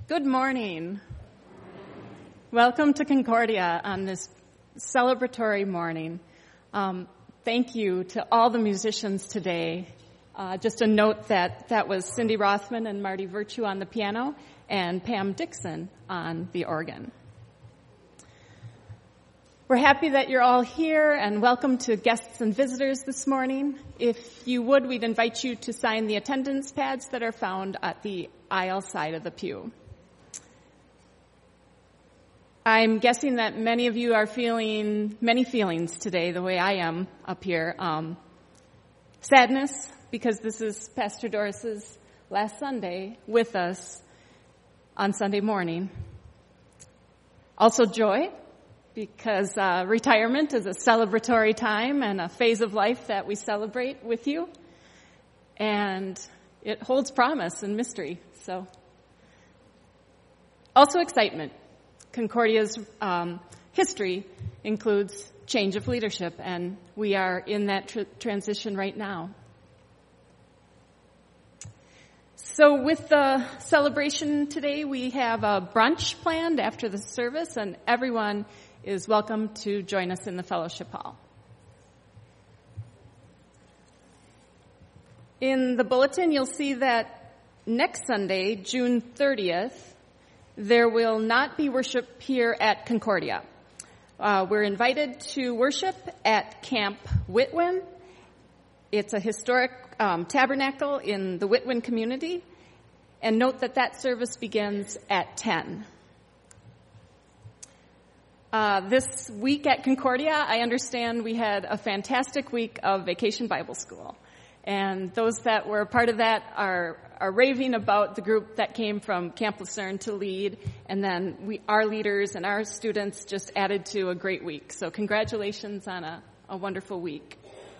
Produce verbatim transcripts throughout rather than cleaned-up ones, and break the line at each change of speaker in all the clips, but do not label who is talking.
Good morning. Welcome to Concordia on this celebratory morning. Um, thank you to all the musicians today. Uh, just a note that that was Cindy Rothman and Marty Virtue on the piano and Pam Dixon on the organ. We're happy that you're all here, and welcome to guests and visitors this morning. If you would, we'd invite you to sign the attendance pads that are found at the aisle side of the pew. I'm guessing that many of you are feeling many feelings today, the way I am up here. Um, sadness, because this is Pastor Doris's last Sunday with us on Sunday morning. Also joy, because uh, retirement is a celebratory time and a phase of life that we celebrate with you. And it holds promise and mystery. So, also excitement. Concordia's um, history includes change of leadership, and we are in that tr- transition right now. So with the celebration today, we have a brunch planned after the service, and everyone is welcome to join us in the fellowship hall. In the bulletin, you'll see that next Sunday, June thirtieth, there will not be worship here at Concordia. Uh, we're invited to worship at Camp Whitwin. It's a historic um, tabernacle in the Whitwin community. And note that that service begins at ten. Uh, this week at Concordia, I understand we had a fantastic week of Vacation Bible School. And those that were a part of that are, are raving about the group that came from Camp Lucerne to lead. And then we, our leaders and our students just added to a great week. So congratulations on a, a wonderful week.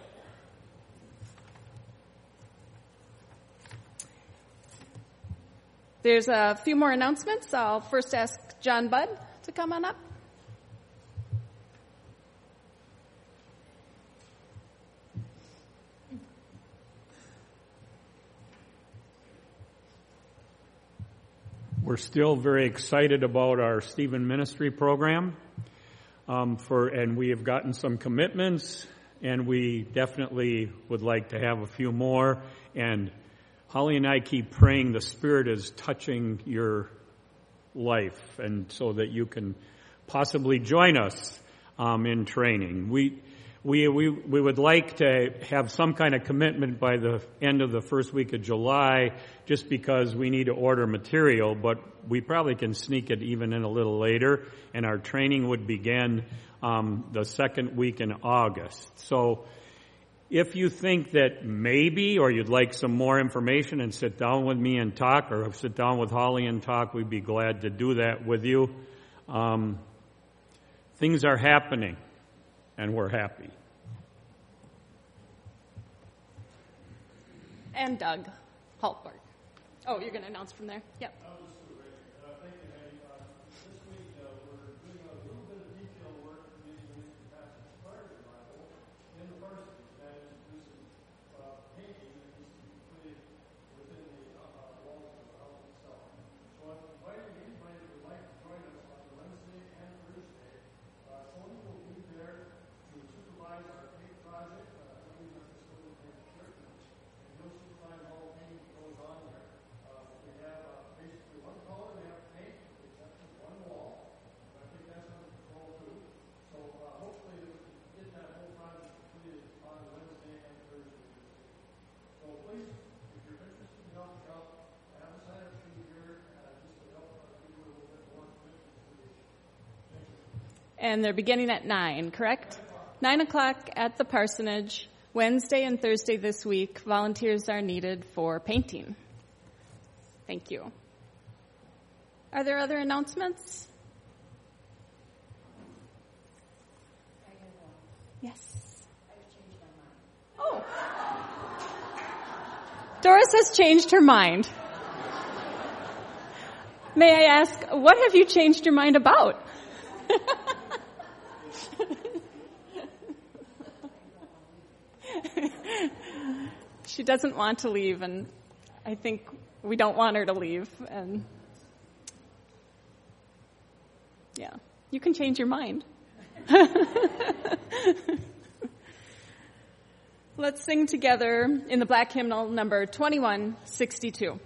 There's a few more announcements. I'll first ask John Budd to come on up.
We're still very excited about our Stephen Ministry program, um, for, and we have gotten some commitments, and we definitely would like to have a few more. And Holly and I keep praying the Spirit is touching your life, and so that you can possibly join us um, in training. We. We, we we would like to have some kind of commitment by the end of the first week of July, just because we need to order material, but we probably can sneak it even in a little later, and our training would begin um, the second week in August. So if you think that maybe, or you'd like some more information and sit down with me and talk, or sit down with Holly and talk, we'd be glad to do that with you. Um, things are happening, and we're happy.
And Doug Haltberg. Oh, you're going to announce from there? Yep. And they're beginning at nine, correct? Nine o'clock at the parsonage. Wednesday and Thursday this week, volunteers are needed for painting. Thank you. Are there other announcements? Yes. Oh. Doris has changed her mind. May I ask, what have you changed your mind about? She doesn't want to leave, and I think we don't want her to leave. And Yeah, you can change your mind. Let's sing together in the black hymnal number twenty-one sixty-two.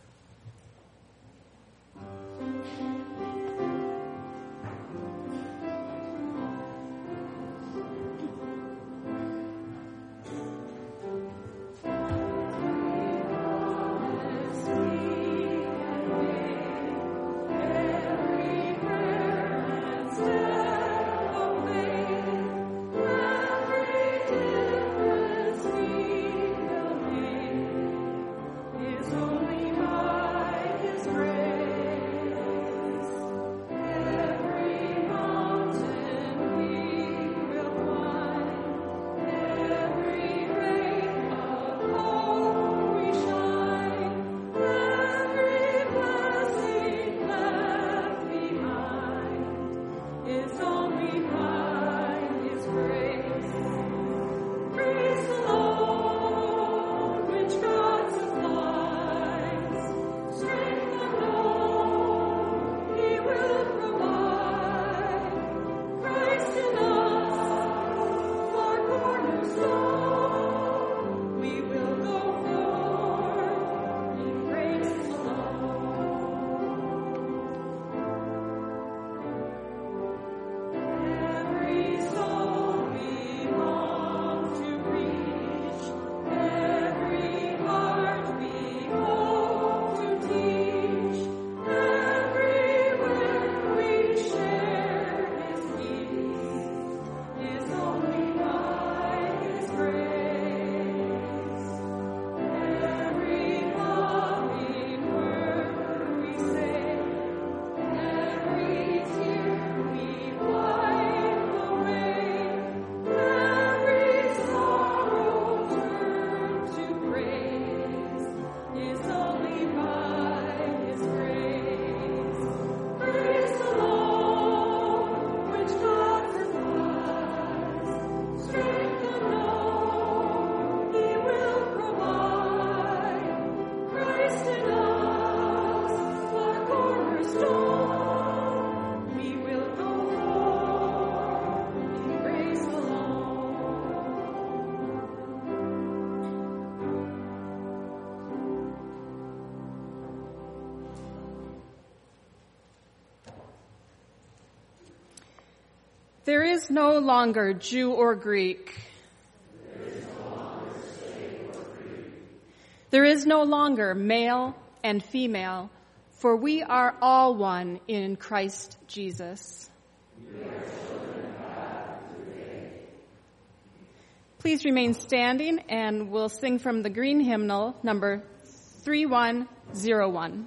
There is no longer Jew or Greek.
There is no longer slave or free.
There is no longer male and female, for we are all one in Christ Jesus.
We are children of God through faith.
Please remain standing, and we'll sing from the green hymnal, number three one zero one.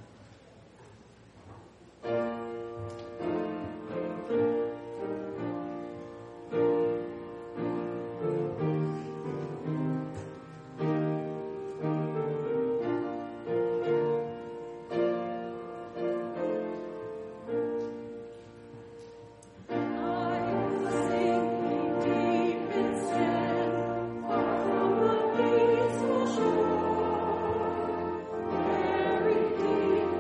Peaceful shore, very deep.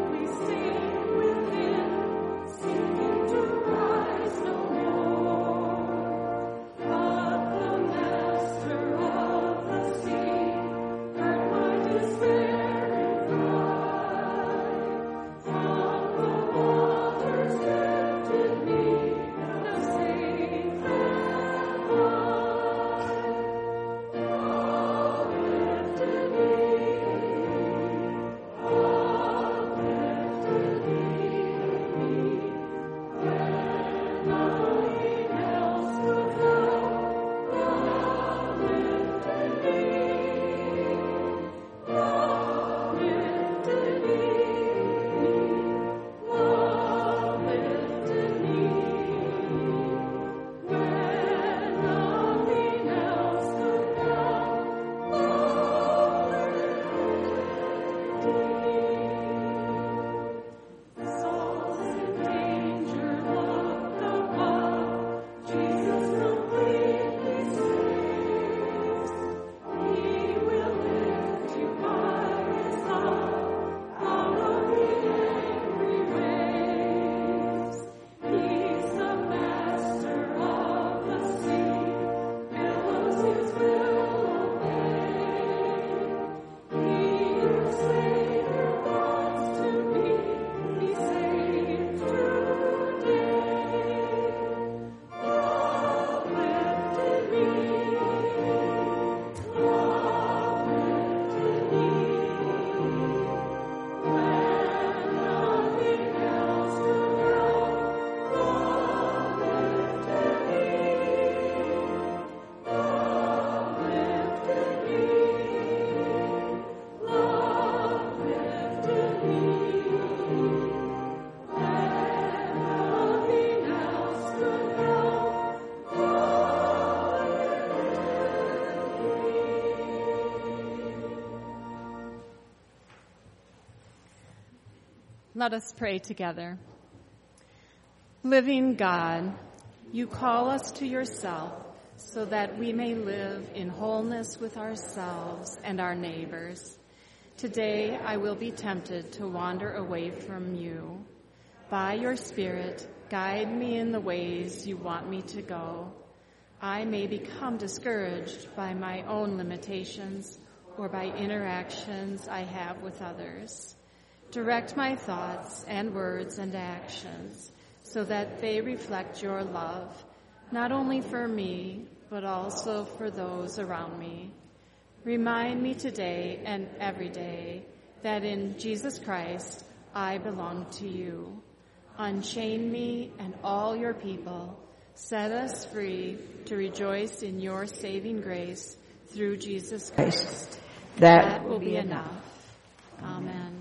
Let us pray together. Living God, you call us to yourself so that we may live in wholeness with ourselves and our neighbors. Today I will be tempted to wander away from you. By your Spirit, guide me in the ways you want me to go. I may become discouraged by my own limitations or by interactions I have with others. Direct my thoughts and words and actions so that they reflect your love, not only for me, but also for those around me. Remind me today and every day that in Jesus Christ I belong to you. Unchain me and all your people. Set us free to rejoice in your saving grace through Jesus Christ.
That,
that will be enough. Amen.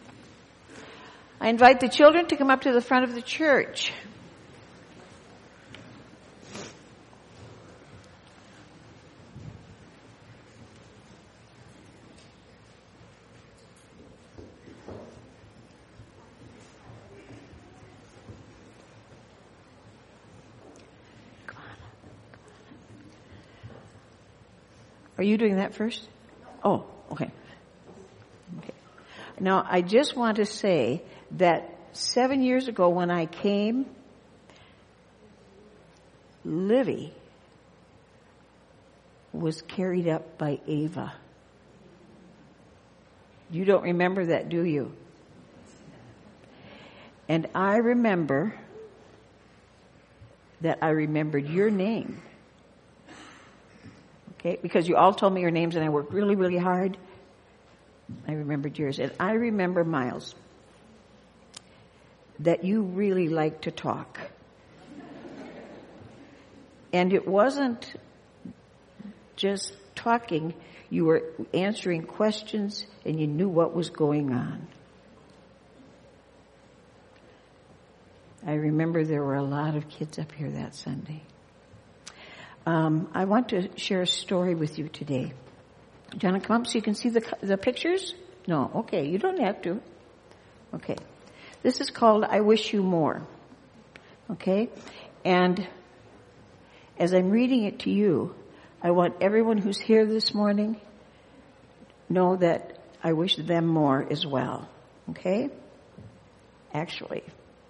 I invite the children to come up to the front of the church. Are you doing that first? Oh, okay. Okay. Now, I just want to say that seven years ago when I came, Livy was carried up by Ava. You don't remember that, do you? And I remember that I remembered your name. Okay, because you all told me your names and I worked really, really hard. I remembered yours. And I remember, Miles, that you really like to talk. And it wasn't just talking. You were answering questions and you knew what was going on. I remember there were a lot of kids up here that Sunday. Um, I want to share a story with you today. Do you want to come up so you can see the the pictures? No, okay, you don't have to. Okay, this is called I Wish You More. Okay, and as I'm reading it to you, I want everyone who's here this morning know that I wish them more as well. Okay, actually.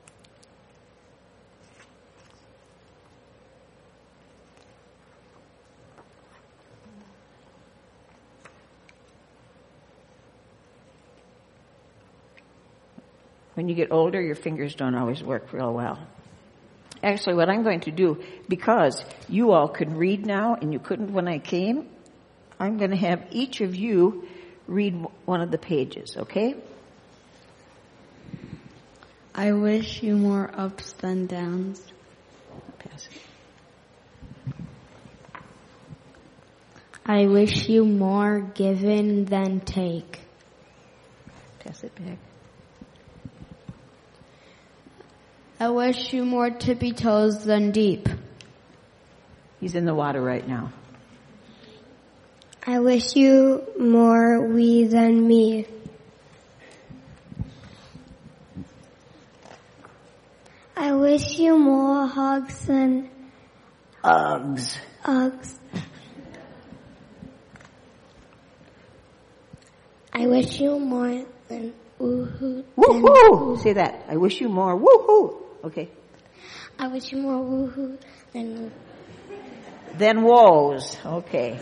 When you get older, your fingers don't always work real well. Actually, what I'm going to do, because you all can read now and you couldn't when I came, I'm going to have each of you read one of the pages, okay?
I wish you more ups than downs.
Pass it.
I wish you more given than take.
Pass it back.
I wish you more tippy toes than deep.
He's in the water right now.
I wish you more we than me. I wish you more hugs than
Uggs.
Uggs. I wish you more than woohoo.
Woohoo! Say that. I wish you more woohoo. Okay.
I wish you more woohoo than
Then woes. Okay.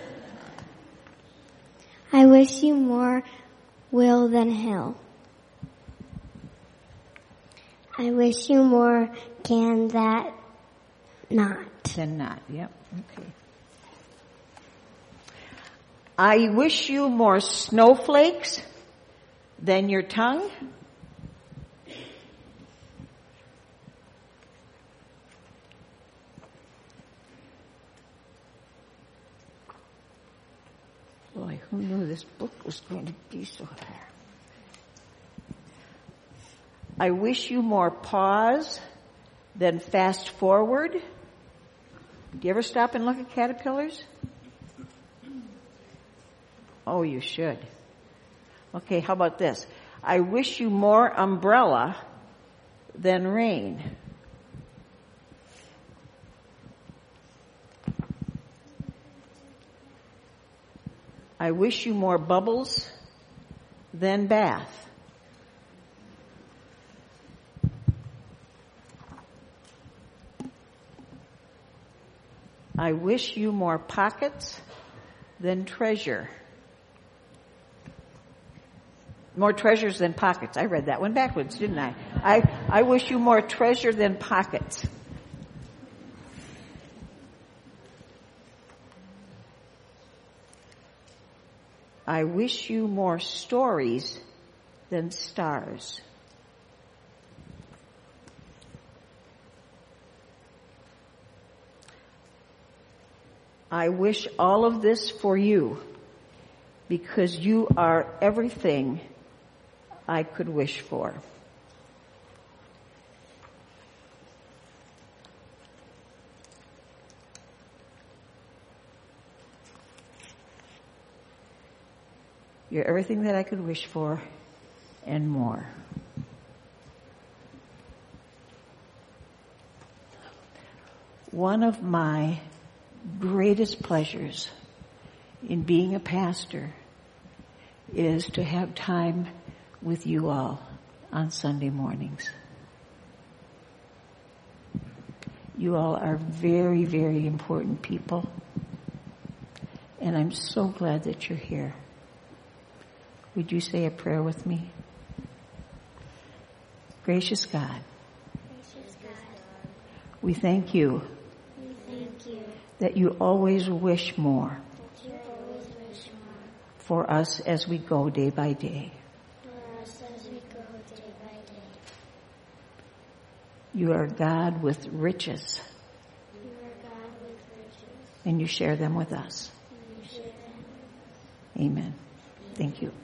I wish you more will than hill. I wish you more can that not.
Then not. Yep. Okay. I wish you more snowflakes than your tongue. Boy, who knew this book was going to be so hard? I wish you more pause than fast forward. Do you ever stop and look at caterpillars? Oh, you should. Okay, how about this? I wish you more umbrella than rain. I wish you more bubbles than bath. I wish you more pockets than treasure. More treasures than pockets. I read that one backwards, didn't I? I, I wish you more treasure than pockets. I wish you more stories than stars. I wish all of this for you because you are everything I could wish for. You're everything that I could wish for and more. One of my greatest pleasures in being a pastor is to have time with you all on Sunday mornings. You all are very, very important people, and I'm so glad that you're here. Would you say a prayer with me? Gracious God,
Gracious God,
we thank you
we thank you
that you always wish more
that you always wish more
for us as we go day by day.
for us as we go day by day.
You are God with riches,
You are God with riches,
and you share them with us.
and you share them with us.
Amen. Thank you.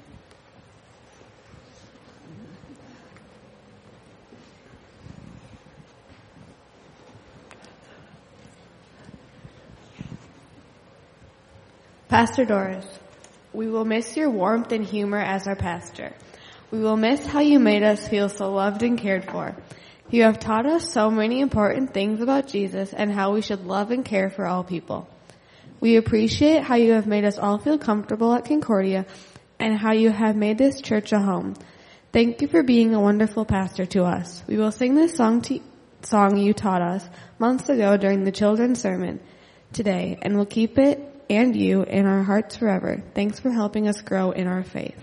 Pastor Doris, we will miss your warmth and humor as our pastor. We will miss how you made us feel so loved and cared for. You have taught us so many important things about Jesus and how we should love and care for all people. We appreciate how you have made us all feel comfortable at Concordia and how you have made this church a home. Thank you for being a wonderful pastor to us. We will sing this song, to, song you taught us months ago during the children's sermon today, and we'll keep it and you in our hearts forever. Thanks for helping us grow in our faith.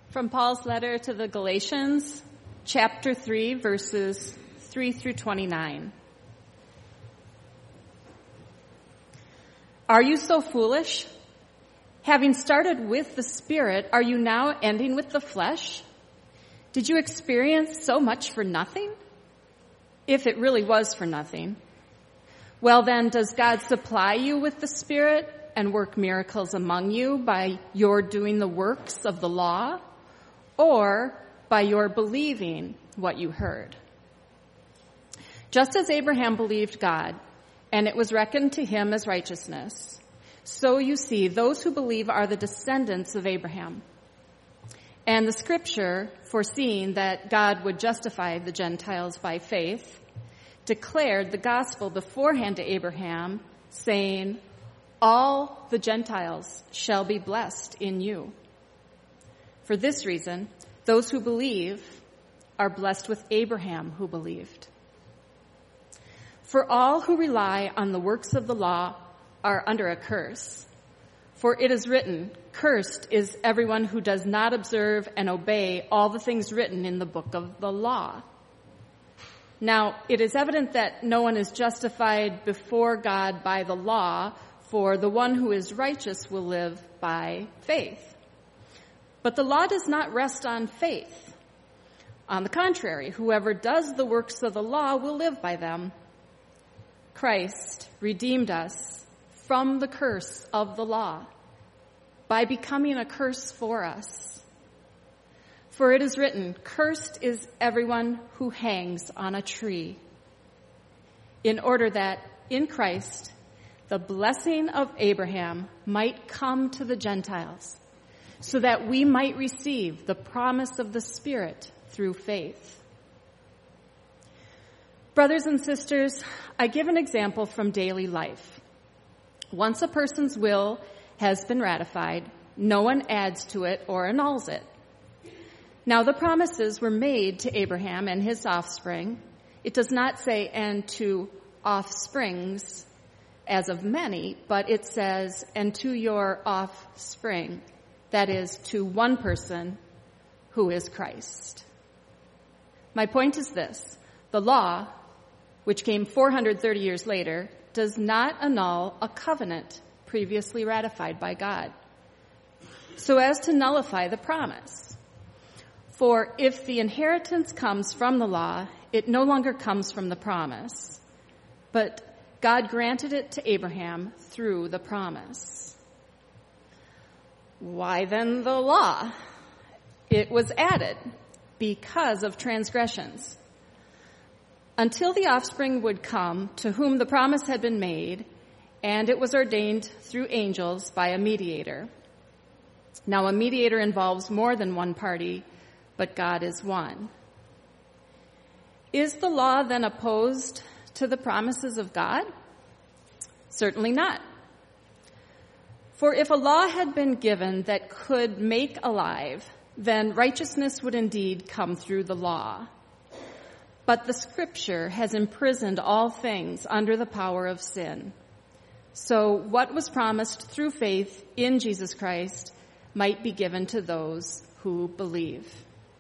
From Paul's letter to the Galatians, chapter three, verses three through twenty-nine. Are you so foolish? Having started with the Spirit, are you now ending with the flesh? Did you experience so much for nothing? If it really was for nothing. Well then, does God supply you with the Spirit and work miracles among you by your doing the works of the law, or by your believing what you heard? Just as Abraham believed God, and it was reckoned to him as righteousness, so you see, those who believe are the descendants of Abraham. And the scripture, foreseeing that God would justify the Gentiles by faith, declared the gospel beforehand to Abraham, saying, all the Gentiles shall be blessed in you. For this reason, those who believe are blessed with Abraham who believed. For all who rely on the works of the law are under a curse. For it is written, cursed is everyone who does not observe and obey all the things written in the book of the law. Now, it is evident that no one is justified before God by the law, for the one who is righteous will live by faith. But the law does not rest on faith. On the contrary, whoever does the works of the law will live by them. Christ redeemed us from the curse of the law by becoming a curse for us. For it is written, cursed is everyone who hangs on a tree, in order that in Christ the blessing of Abraham might come to the Gentiles, so that we might receive the promise of the Spirit through faith. Brothers and sisters, I give an example from daily life. Once a person's will has been ratified, no one adds to it or annuls it. Now the promises were made to Abraham and his offspring. It does not say, and to offsprings as of many, but it says, and to your offspring. That is, to one person who is Christ. My point is this. The law, which came four hundred thirty years later, does not annul a covenant previously ratified by God, so as to nullify the promise. For if the inheritance comes from the law, it no longer comes from the promise, but God granted it to Abraham through the promise. Why then the law? It was added because of transgressions, until the offspring would come to whom the promise had been made, and it was ordained through angels by a mediator. Now a mediator involves more than one party, but God is one. Is the law then opposed to the promises of God? Certainly not. For if a law had been given that could make alive, then righteousness would indeed come through the law. But the scripture has imprisoned all things under the power of sin. So what was promised through faith in Jesus Christ might be given to those who believe.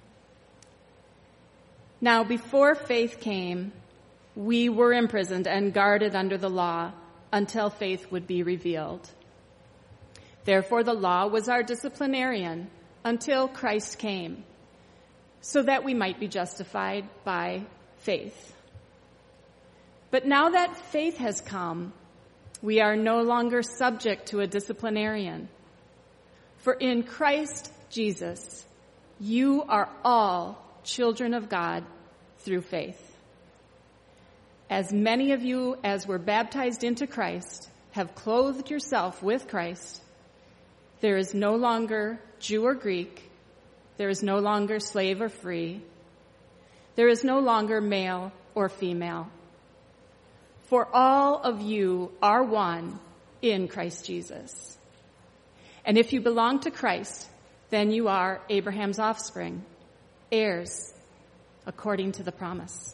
Now, before faith came, we were imprisoned and guarded under the law until faith would be revealed. Therefore, the law was our disciplinarian until Christ came, so that we might be justified by faith. But now that faith has come, we are no longer subject to a disciplinarian. For in Christ Jesus, you are all children of God through faith. As many of you as were baptized into Christ have clothed yourself with Christ. There is no longer Jew or Greek. There is no longer slave or free. There is no longer male or female. For all of you are one in Christ Jesus. And if you belong to Christ, then you are Abraham's offspring, heirs according to the promise.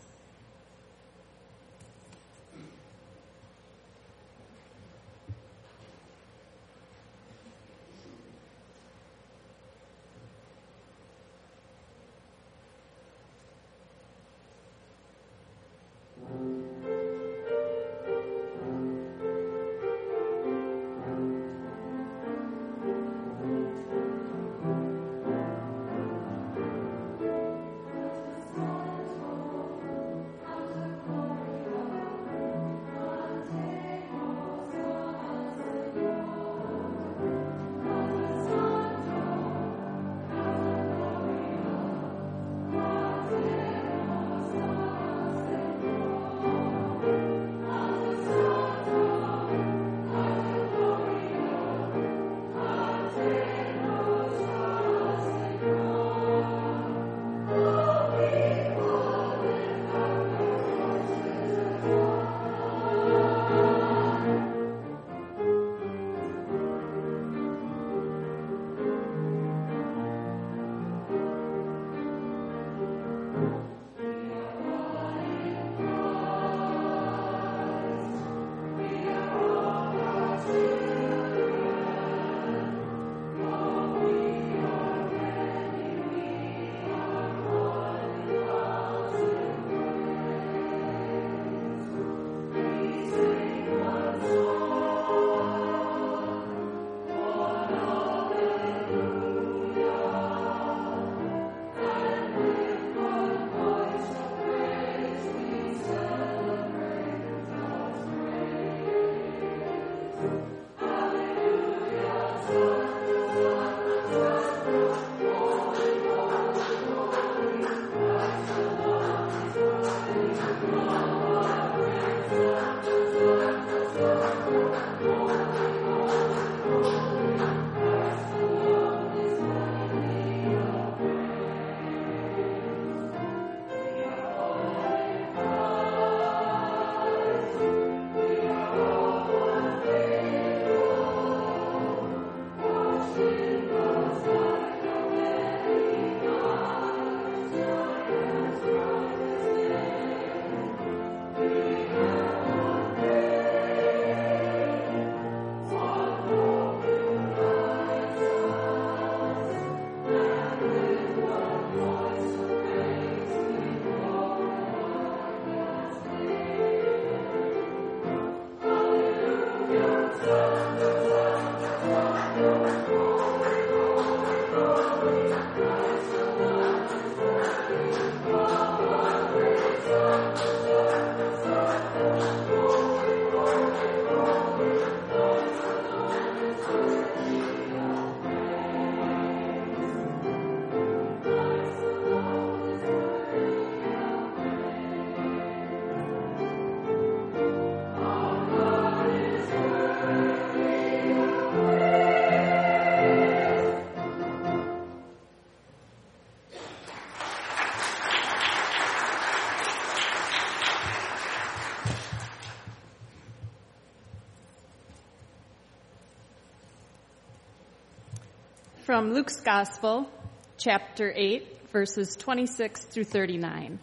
from Luke's Gospel, chapter eight, verses twenty-six through thirty-nine.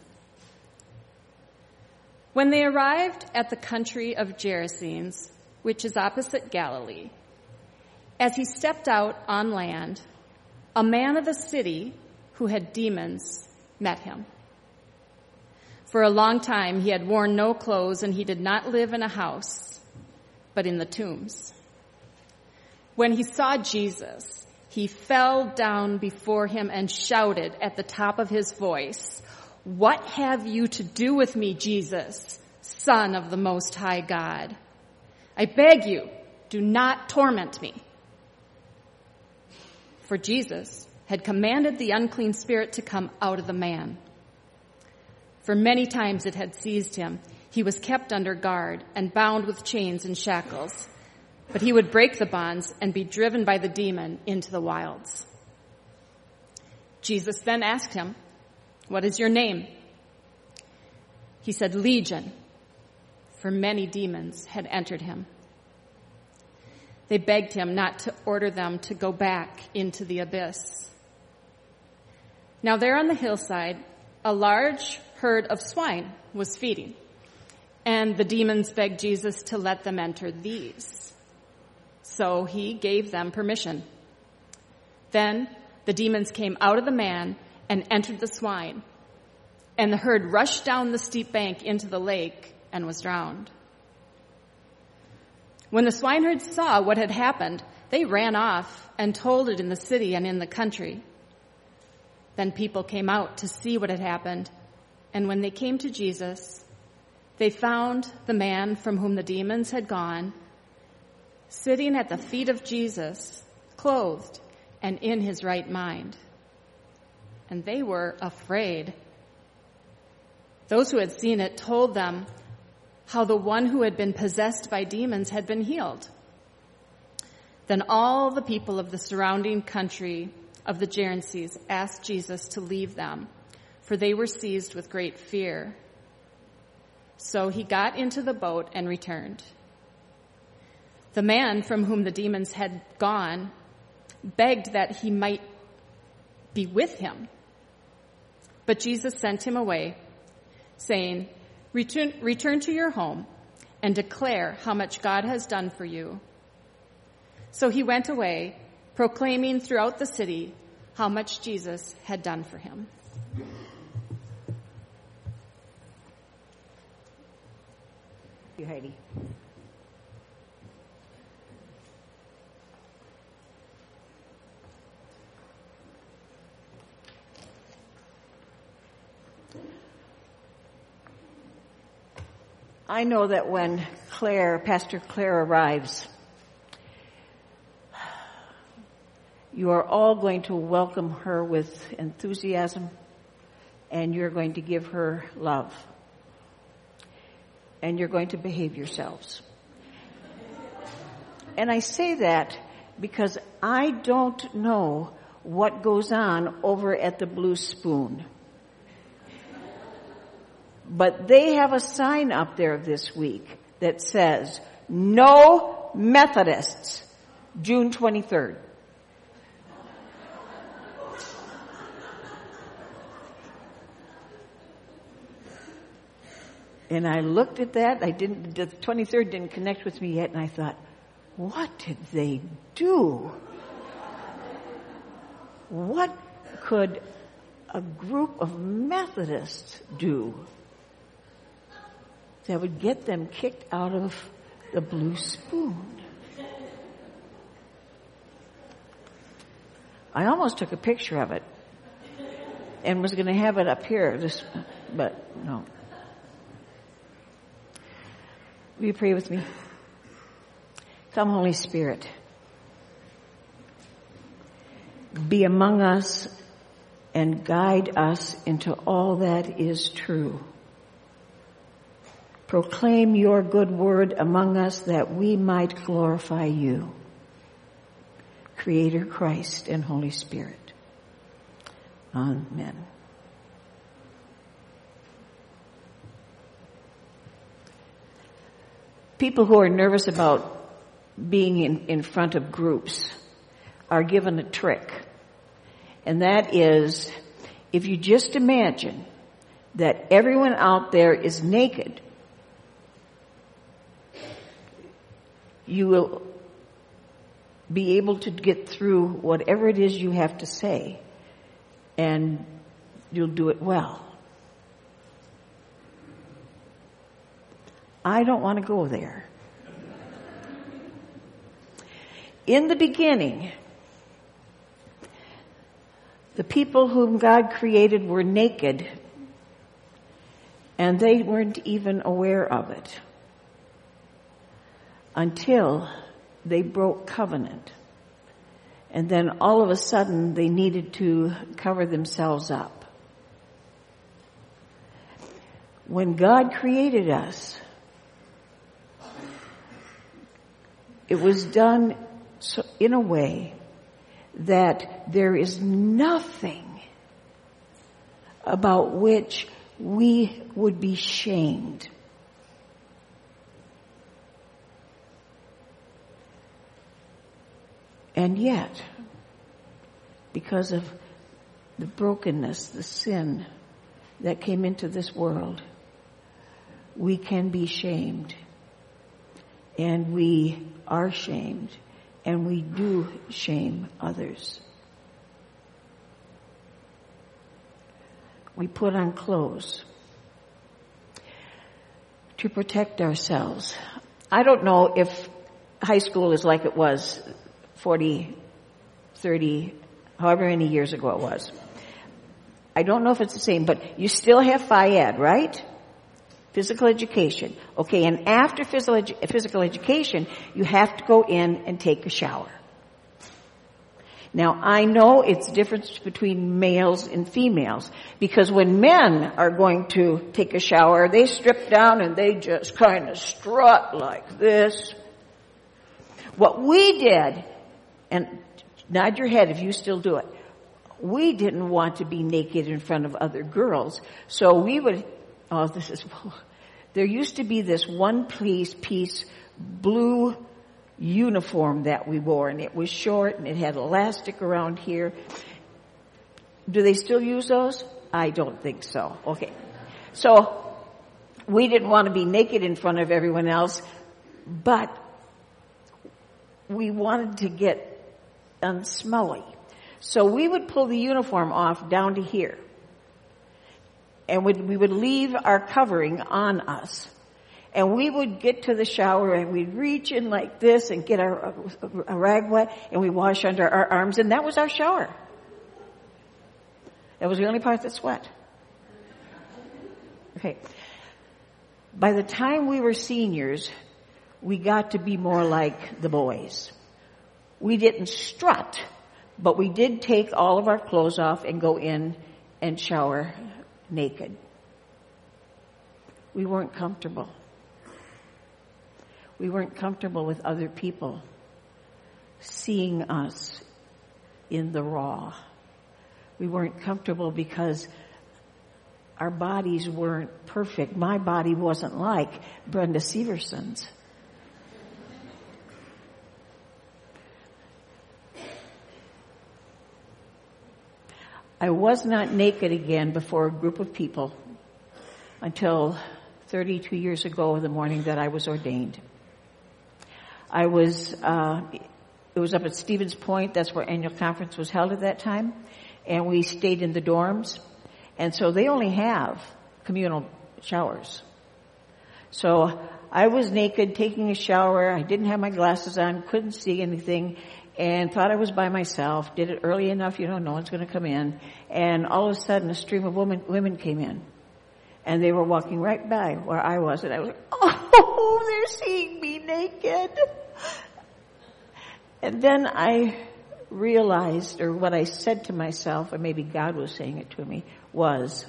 When they arrived at the country of Gerasenes, which is opposite Galilee, as he stepped out on land, a man of the city who had demons met him. For a long time he had worn no clothes, and he did not live in a house, but in the tombs. When he saw Jesus, he fell down before him and shouted at the top of his voice, "What have you to do with me, Jesus, Son of the Most High God? I beg you, do not torment me." For Jesus had commanded the unclean spirit to come out of the man. For many times it had seized him. He was kept under guard and bound with chains and shackles, but he would break the bonds and be driven by the demon into the wilds. Jesus then asked him, "What is your name?" He said, "Legion," for many demons had entered him. They begged him not to order them to go back into the abyss. Now there on the hillside, a large herd of swine was feeding, and the demons begged Jesus to let them enter these. So he gave them permission. Then the demons came out of the man and entered the swine, and the herd rushed down the steep bank into the lake and was drowned. When the swineherds saw what had happened, they ran off and told it in the city and in the country. Then people came out to see what had happened, and when they came to Jesus, they found the man from whom the demons had gone sitting at the feet of Jesus, clothed and in his right mind. And they were afraid. Those who had seen it told them how the one who had been possessed by demons had been healed. Then all the people of the surrounding country of the Gerasenes asked Jesus to leave them, for they were seized with great fear. So he got into the boat and returned. The man from whom the demons had gone begged that he might be with him. But Jesus sent him away, saying, Return, return to your home and declare how much God has done for you. So he went away, proclaiming throughout the city how much Jesus had done for him.
Thank you, Heidi. I know that when Claire, Pastor Claire arrives, you are all going to welcome her with enthusiasm, and you're going to give her love, and you're going to behave yourselves. And I say that because I don't know what goes on over at the Blue Spoon. But they have a sign up there this week that says, "No Methodists, June twenty-third. And I looked at that. I didn't, the twenty-third didn't connect with me yet, and I thought, what did they do? What could a group of Methodists do that would get them kicked out of the Blue Spoon? I almost took a picture of it and was going to have it up here, this, but no. Will you pray with me? Come, Holy Spirit, be among us and guide us into all that is true. Proclaim your good word among us that we might glorify you, Creator, Christ, and Holy Spirit. Amen. People who are nervous about being in, in front of groups, are given a trick. And that is, if you just imagine that everyone out there is naked, you will be able to get through whatever it is you have to say, and you'll do it well. I don't want to go there. In the beginning, the people whom God created were naked, and they weren't even aware of it until they broke covenant. And then all of a sudden they needed to cover themselves up. When God created us, it was done so, in a way that there is nothing about which we would be shamed. And yet, because of the brokenness, the sin that came into this world, we can be shamed. And we are shamed. And we do shame others. We put on clothes to protect ourselves. I don't know if high school is like it was forty, thirty, however many years ago it was. I don't know if it's the same, but you still have Phi-Ed, right? Physical education. Okay, and after physical, edu- physical education, you have to go in and take a shower. Now, I know it's the difference between males and females, because when men are going to take a shower, they strip down and they just kind of strut like this. What we did, and nod your head if you still do it, we didn't want to be naked in front of other girls, so we would, oh, this is, there used to be this one piece, piece blue uniform that we wore, and it was short and it had elastic around here. Do they still use those? I don't think so. Okay. So we didn't want to be naked in front of everyone else, but we wanted to get unsmelly. So we would pull the uniform off down to here. And we would leave our covering on us. And we would get to the shower and we'd reach in like this and get our a rag wet and we wash under our arms, and that was our shower. That was the only part that sweat. Okay. By the time we were seniors, we got to be more like the boys. We didn't strut, but we did take all of our clothes off and go in and shower naked. We weren't comfortable. We weren't comfortable with other people seeing us in the raw. We weren't comfortable because our bodies weren't perfect. My body wasn't like Brenda Severson's. I was not naked again before a group of people until thirty-two years ago, the morning that I was ordained. I was, uh, it was up at Stevens Point. That's where annual conference was held at that time. And we stayed in the dorms. And so they only have communal showers. So I was naked, taking a shower. I didn't have my glasses on, couldn't see anything, and thought I was by myself. Did it early enough, you know, no one's going to come in. And all of a sudden, a stream of women, women came in. And they were walking right by where I was. And I was like, oh, they're seeing me naked. And then I realized, or what I said to myself, or maybe God was saying it to me, was,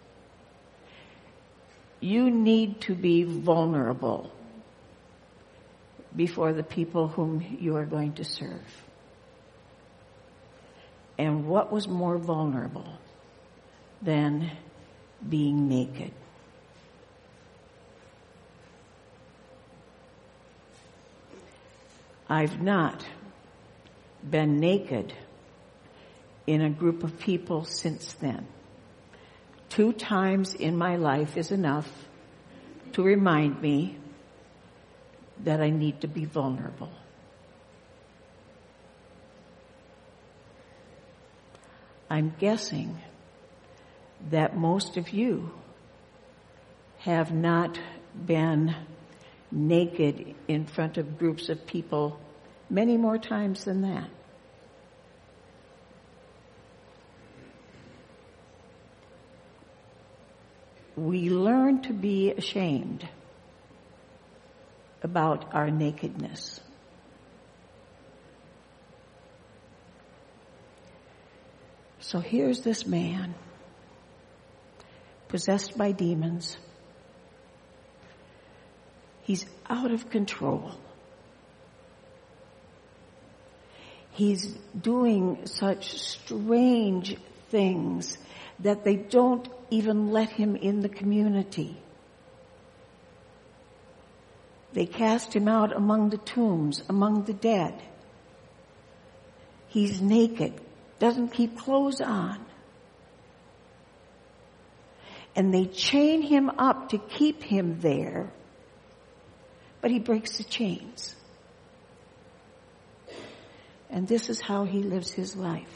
you need to be vulnerable before the people whom you are going to serve. And what was more vulnerable than being naked? I've not been naked in a group of people since then. Two times in my life is enough to remind me that I need to be vulnerable. I'm guessing that most of you have not been naked in front of groups of people many more times than that. We learn to be ashamed about our nakedness. So here's this man, possessed by demons. He's out of control. He's doing such strange things that they don't even let him in the community. They cast him out among the tombs, among the dead. He's naked, doesn't keep clothes on. And they chain him up to keep him there, but he breaks the chains. And this is how he lives his life.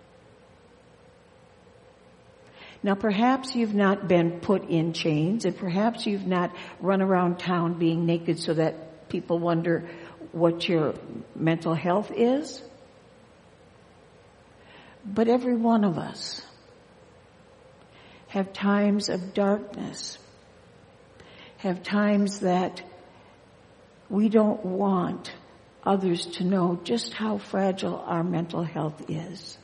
Now, perhaps you've not been put in chains, and perhaps you've not run around town being naked so that people wonder what your mental health is. But every one of us have times of darkness, have times that we don't want others to know just how fragile our mental health is.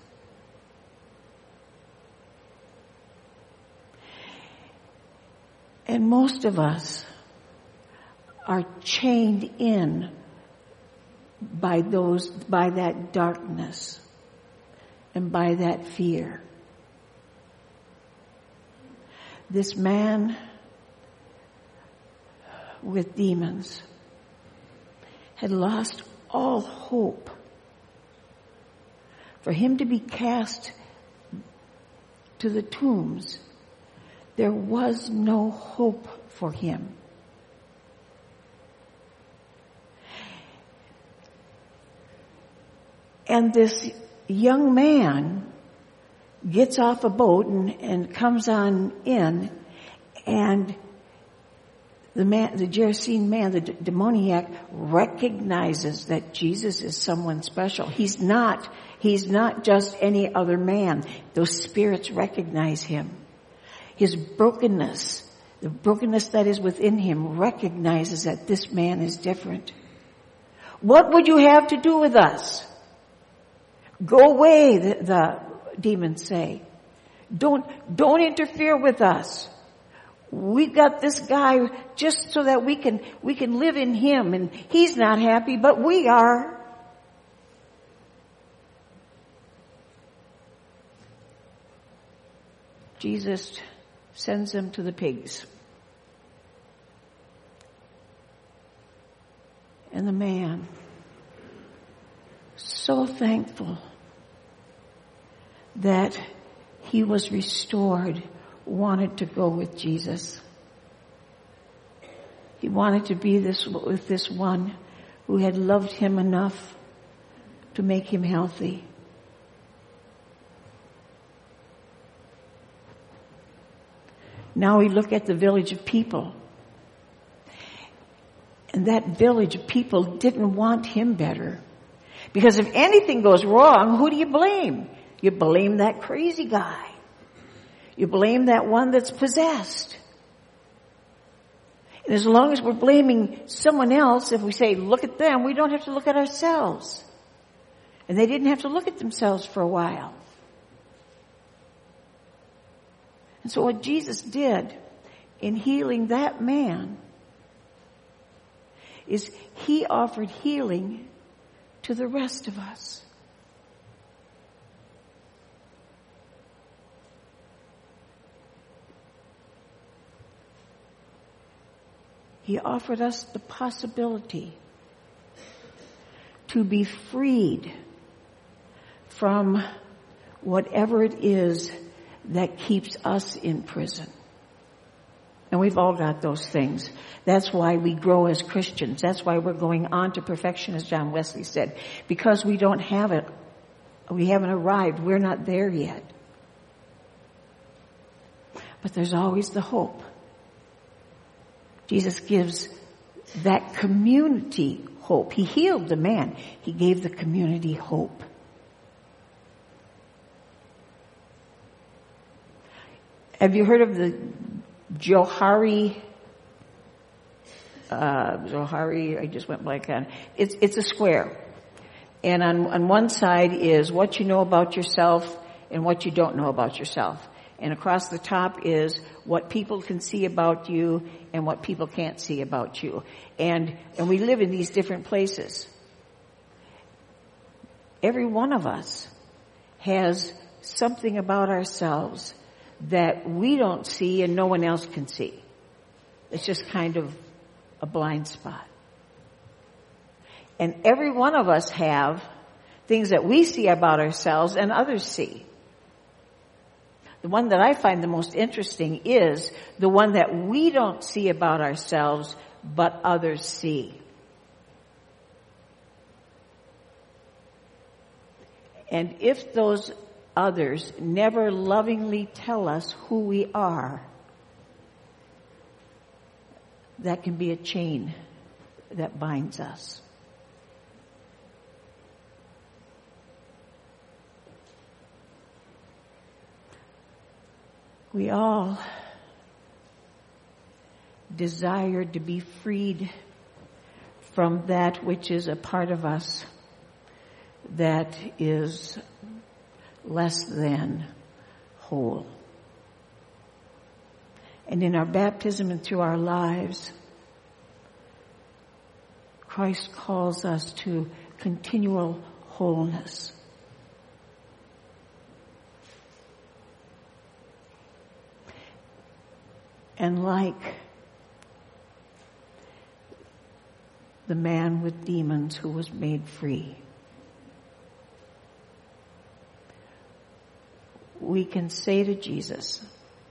And most of us are chained in by those, by that darkness and by that fear. This man with demons had lost all hope. For him to be cast to the tombs, there was no hope for him. And this young man gets off a boat and, and comes on in, and the man, the Gerasene man, the d- demoniac, recognizes that Jesus is someone special. He's not, he's not just any other man. Those spirits recognize him. His brokenness, the brokenness that is within him, recognizes that this man is different. What would you have to do with us? Go away, the, the demons say. Don't, don't interfere with us. We've got this guy just so that we can, we can live in him, and he's not happy, but we are. Jesus sends them to the pigs. And the man, so thankful that he was restored, wanted to go with Jesus. He wanted to be this with this one who had loved him enough to make him healthy. Now we look at the village of people. And that village of people didn't want him better. Because if anything goes wrong, who do you blame? You blame that crazy guy. You blame that one that's possessed. And as long as we're blaming someone else, if we say, look at them, we don't have to look at ourselves. And they didn't have to look at themselves for a while. And so what Jesus did in healing that man is he offered healing to the rest of us. He offered us the possibility to be freed from whatever it is that keeps us in prison. And we've all got those things. That's why we grow as Christians. That's why we're going on to perfection, as John Wesley said. Because we don't have it. We haven't arrived. We're not there yet. But there's always the hope. Jesus gives that community hope. He healed the man. He gave the community hope. Have you heard of the Johari? Uh, Johari, I just went blank on. It's, it's a square. And on, on one side is what you know about yourself and what you don't know about yourself. And across the top is what people can see about you and what people can't see about you. And, and we live in these different places. Every one of us has something about ourselves that we don't see and no one else can see. It's just kind of a blind spot. And every one of us have things that we see about ourselves and others see. The one that I find the most interesting is the one that we don't see about ourselves, but others see. And if those others never lovingly tell us who we are, that can be a chain that binds us. We all desire to be freed from that which is a part of us that is less than whole. And in our baptism and through our lives, Christ calls us to continual wholeness. And like the man with demons who was made free, we can say to Jesus,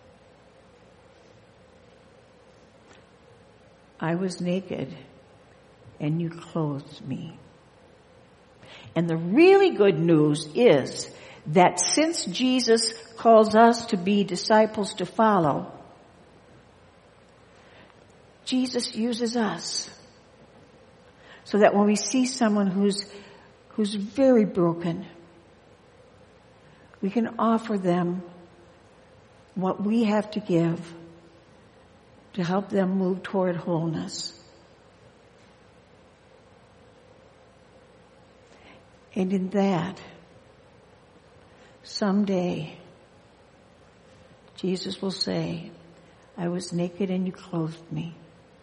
I was naked and you clothed me. And the really good news is that since Jesus calls us to be disciples to follow, Jesus uses us so that when we see someone who's who's very broken, we can offer them what we have to give to help them move toward wholeness. And in that, someday, Jesus will say, I was naked and you clothed me.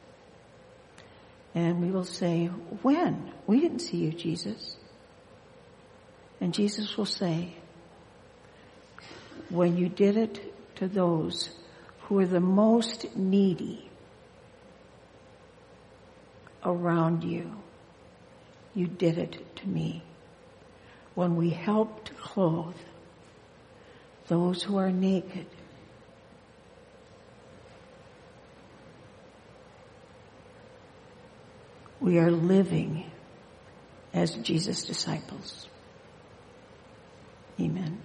And we will say, when? We didn't see you, Jesus. And Jesus will say, when you did it to those who are the most needy around you, you did it to me. When we help to clothe those who are naked, we are living as Jesus' disciples. Amen.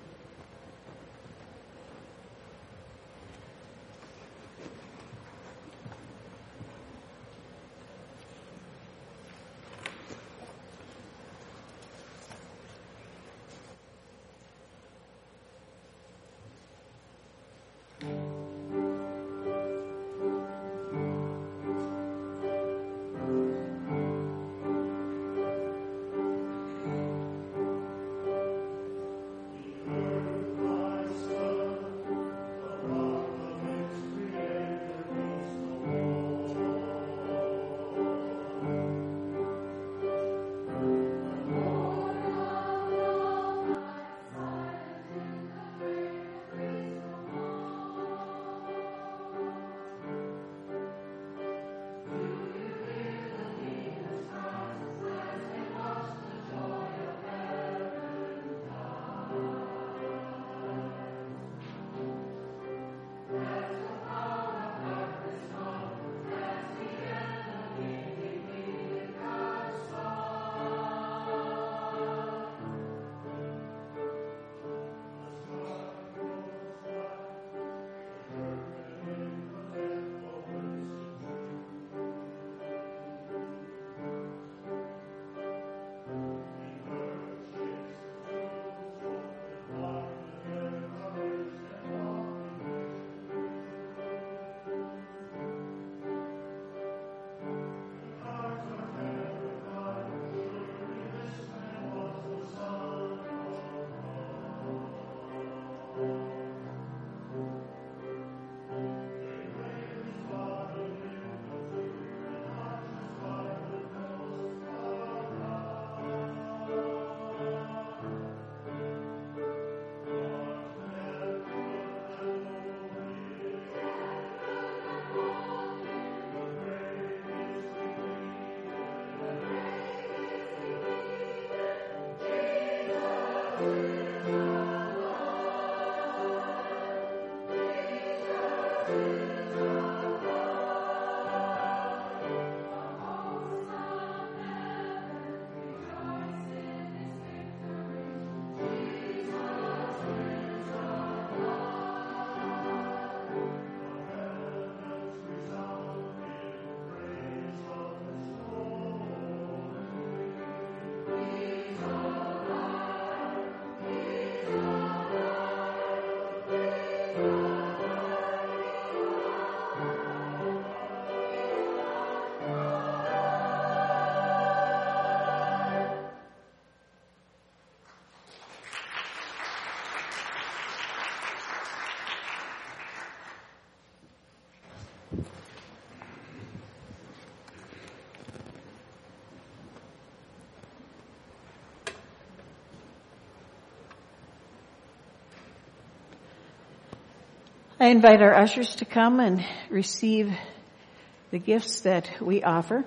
I invite our ushers to come and receive the gifts that we offer.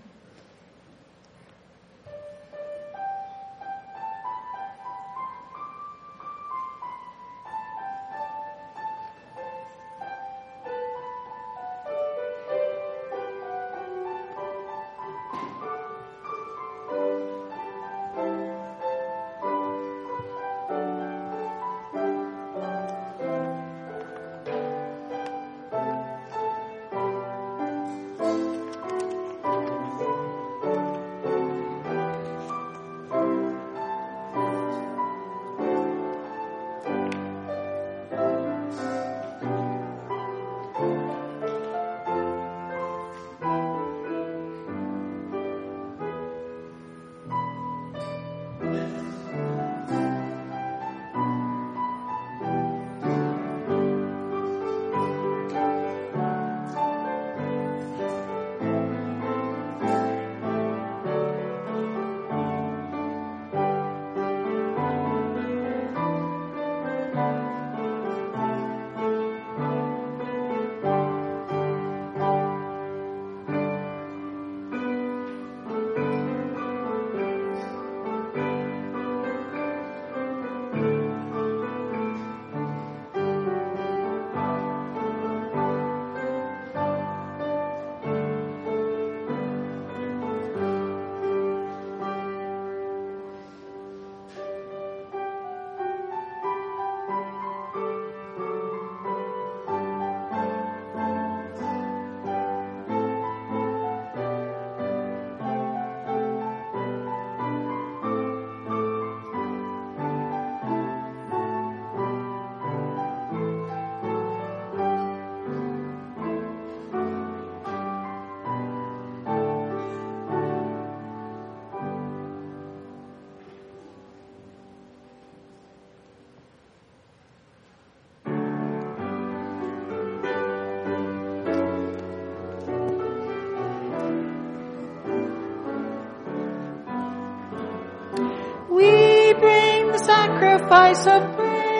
Sacrifice of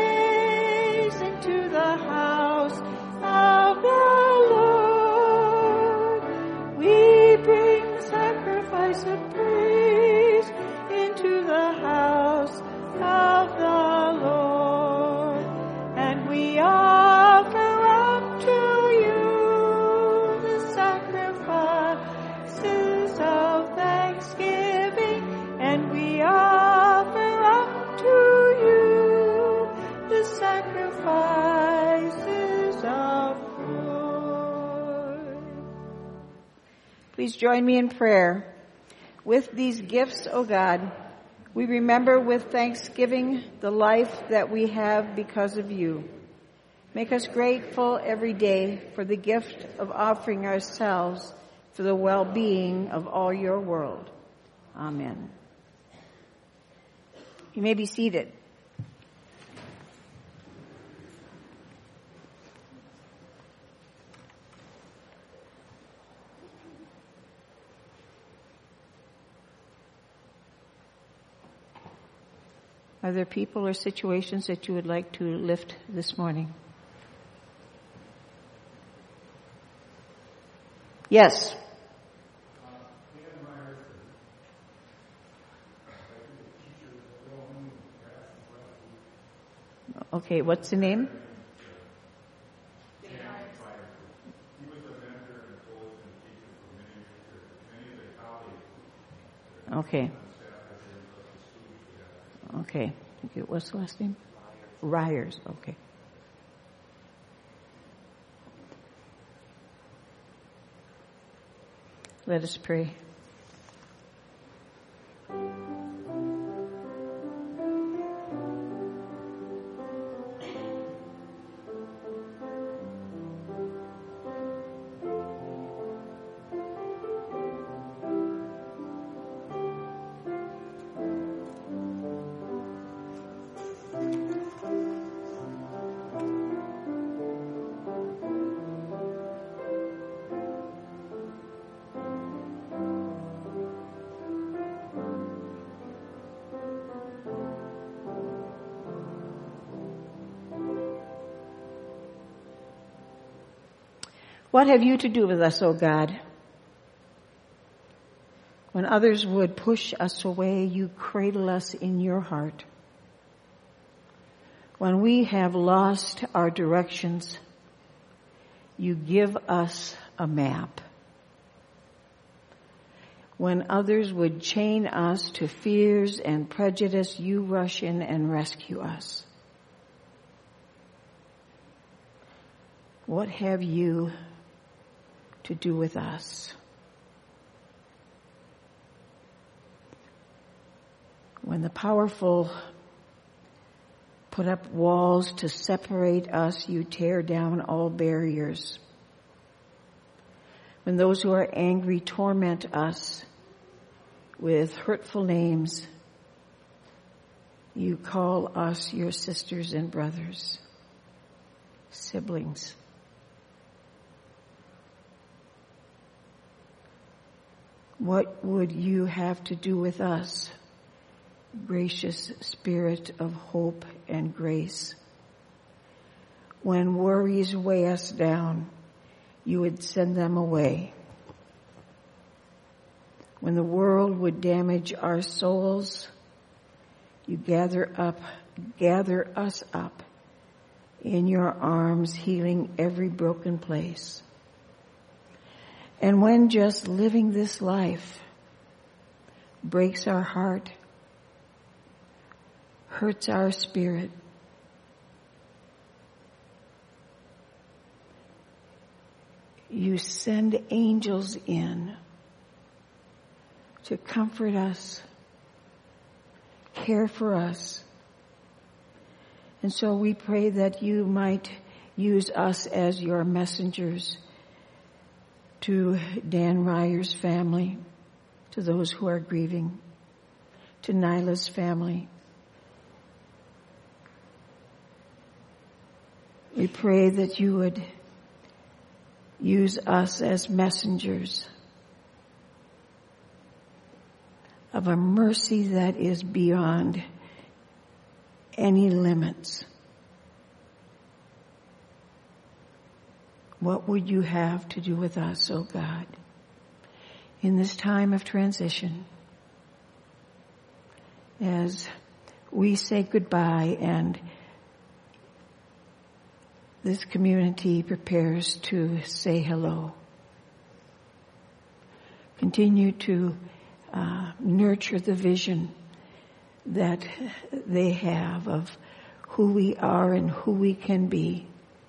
praise into the house of the Lord. We bring sacrifice of praise into the house of the Lord, and we offer up to you the sacrifices of thanksgiving, and we offer up to you the sacrifices of joy. Please join me in prayer. With these gifts, O God, we remember with thanksgiving the life that we have because of you. Make us grateful every day for the gift of offering ourselves for the well-being of all your world. Amen. You may be seated. Are there people or situations that you would like to lift this morning? Yes. Okay, what's the name? Okay. Okay. Thank you. What's the last name? Ryers. Okay. Let us pray. What have you to do with us, O God? When others would push us away, you cradle us in your heart. When we have lost our directions, you give us a map. When others would chain us to fears and prejudice, you rush in and rescue us. What have you to do with us? When the powerful put up walls to separate us, you tear down all barriers. When those who are angry torment us with hurtful names, you call us your sisters and brothers, siblings. What would you have to do with us, gracious Spirit of hope and grace? When worries weigh us down, you would send them away. When the world would damage our souls, you gather up, gather us up in your arms, healing every broken place. And when just living this life breaks our heart, hurts our spirit, you send angels in to comfort us, care for us. And so we pray that you might use us as your messengers to Dan Ryer's family, to those who are grieving, to Nyla's family. We pray that you would use us as messengers of a mercy that is beyond any limits. What would you have to do with us, oh God, in this time of transition, as we say goodbye and this community prepares to say hello? Continue to uh, nurture the vision that they have of who we are and who we can be.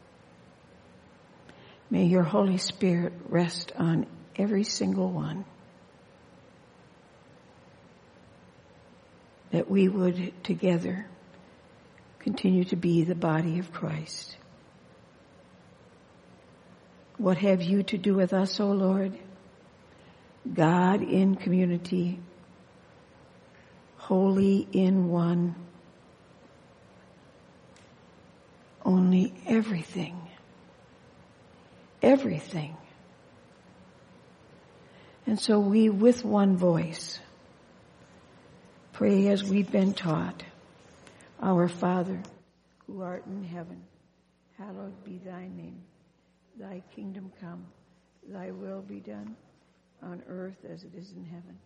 May your Holy Spirit rest on every single one, that we would together continue to be the body of Christ. What have you to do with us, O Lord? God in community, holy in one, only everything, everything. And so we, with one voice, pray as we've been taught. Our Father, who art in heaven, hallowed be thy name. Thy kingdom come, thy will be done on earth as it is in heaven.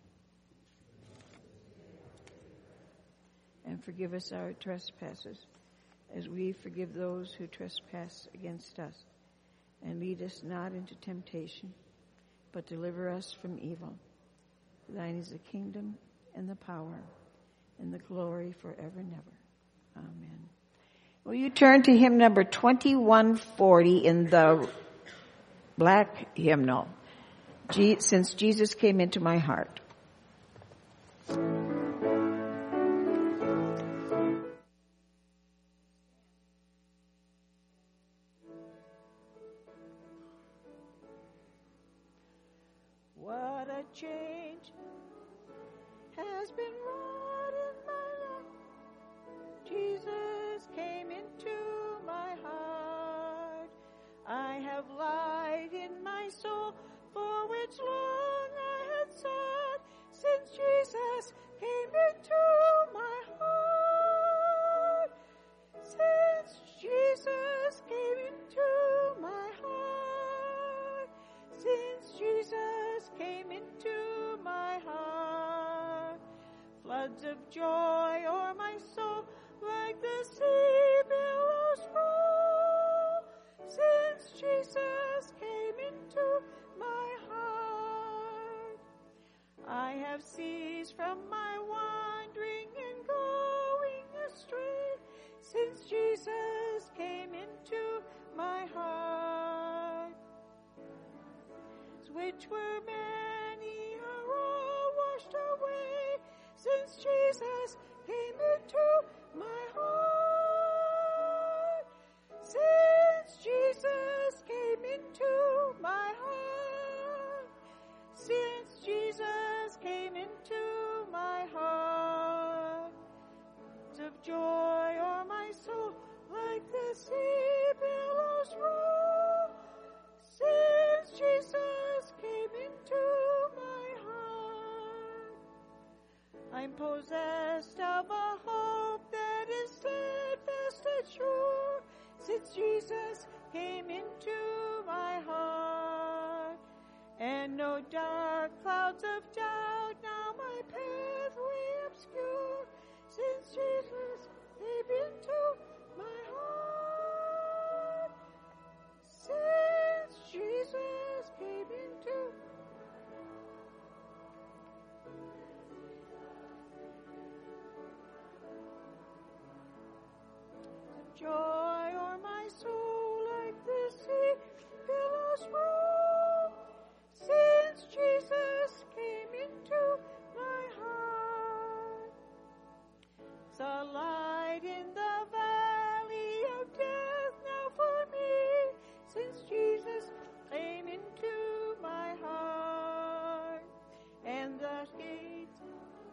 And forgive us our trespasses as we forgive those who trespass against us. And lead us not into temptation, but deliver us from evil. Thine is the kingdom and the power and the glory forever and ever. Amen. Will you turn to hymn number twenty-one forty in the black hymnal, Since Jesus Came Into My Heart. What a change has been wrought in my life. Jesus came into my heart. I have light in my soul for which long I had sought, since Jesus came into my heart. Since Jesus came into my heart. Since Jesus came into my heart. Floods of joy o'er my soul like the sea billows roll. Since Jesus came into my heart, I have ceased from my wandering and going astray, since Jesus came into my heart. Which were many are all washed away, since Jesus came into my heart. Since Jesus came into my heart. Since Jesus came into my heart. Of joy o'er my soul like the sea billows roll. Since Jesus came into my heart. I'm possessed of a hope that is steadfast and sure, since Jesus came into my heart. And no dark clouds of doubt now my pathway obscure, since Jesus came into my heart. Since Jesus came into joy o'er my soul like the sea billows roll. Since Jesus came into my heart. The light in the valley of death now for me, since Jesus came into my heart. And the gates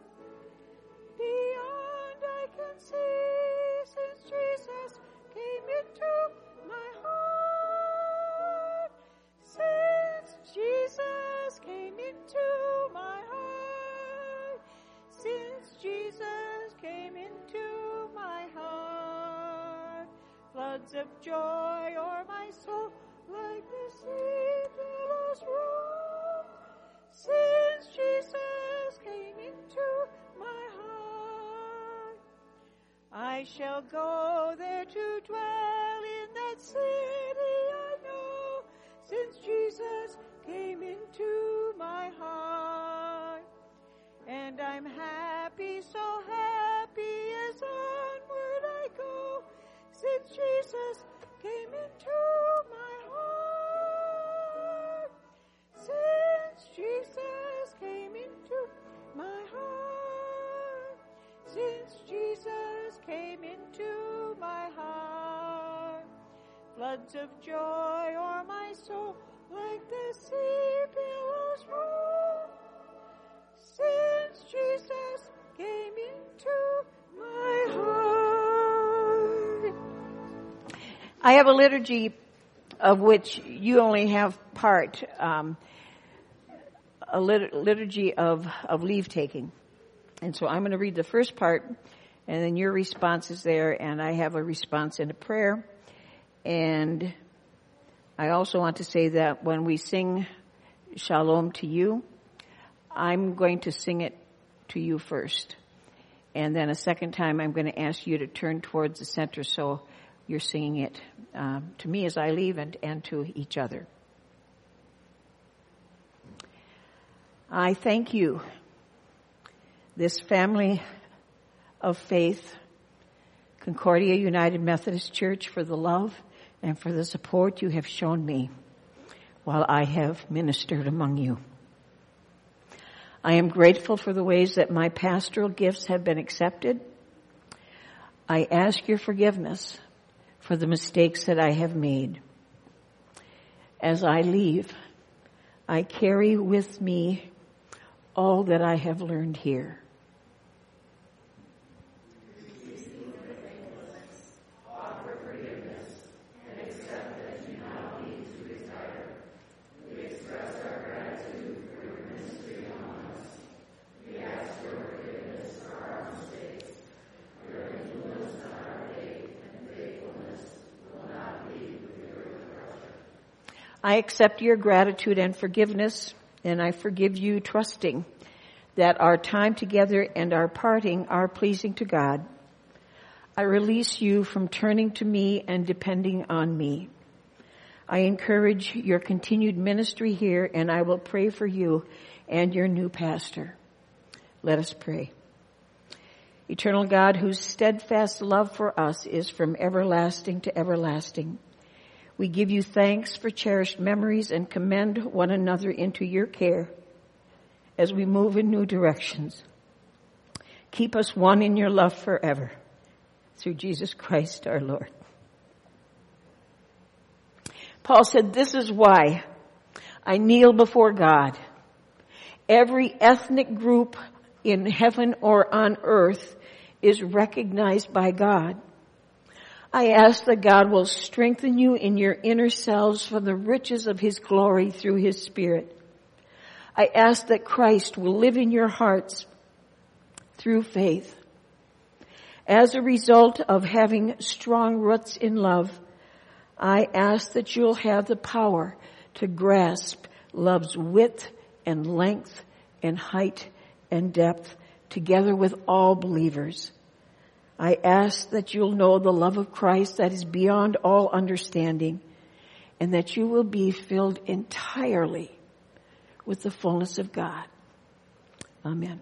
beyond I can see, since Jesus came into my heart. Since Jesus came into my heart. Since Jesus came into my heart. Floods of joy o'er my soul like the sea billows roll. Since Jesus came into my heart. I shall go there to dwell in that city I know, since Jesus came into my heart. And I'm happy, so happy as onward I go, since Jesus came into my heart. Since Jesus came into my heart. Since Jesus came into my heart. Floods of joy o'er my soul like the sea billows roll. Since Jesus came into my heart. I have a liturgy of which you only have part, um, a lit- liturgy of, of leave taking. And so I'm going to read the first part, and then your response is there, and I have a response and a prayer. And I also want to say that when we sing Shalom to you, I'm going to sing it to you first. And then a second time I'm going to ask you to turn towards the center so you're singing it uh, to me as I leave and, and to each other. I thank you this family of faith, Concordia United Methodist Church, for the love and for the support you have shown me while I have ministered among you. I am grateful for the ways that my pastoral gifts have been accepted. I ask your forgiveness for the mistakes that I have made. As I leave, I carry with me all that I have learned here. I accept your gratitude and forgiveness, and I forgive you, trusting that our time together and our parting are pleasing to God. I release you from turning to me and depending on me. I encourage your continued ministry here, and I will pray for you and your new pastor. Let us pray. Eternal God, whose steadfast love for us is from everlasting to everlasting, we give you thanks for cherished memories and commend one another into your care as we move in new directions. Keep us one in your love forever. Through Jesus Christ our Lord. Paul said, this is why I kneel before God. Every ethnic group in heaven or on earth is recognized by God. I ask that God will strengthen you in your inner selves from the riches of his glory through his Spirit. I ask that Christ will live in your hearts through faith. As a result of having strong roots in love, I ask that you'll have the power to grasp love's width and length and height and depth together with all believers. I ask that you'll know the love of Christ that is beyond all understanding, and that you will be filled entirely with the fullness of God. Amen.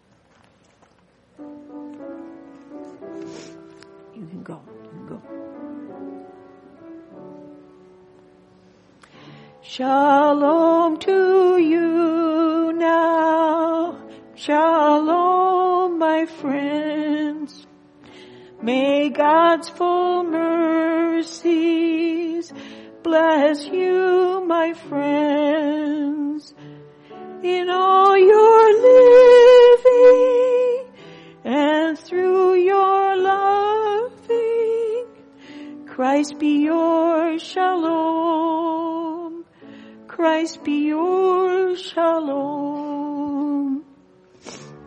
You can go. You can go. Shalom to you now. Shalom, my friends. May God's full mercies bless you, my friends, in all your living and through your loving. Christ be your shalom. Christ be your shalom.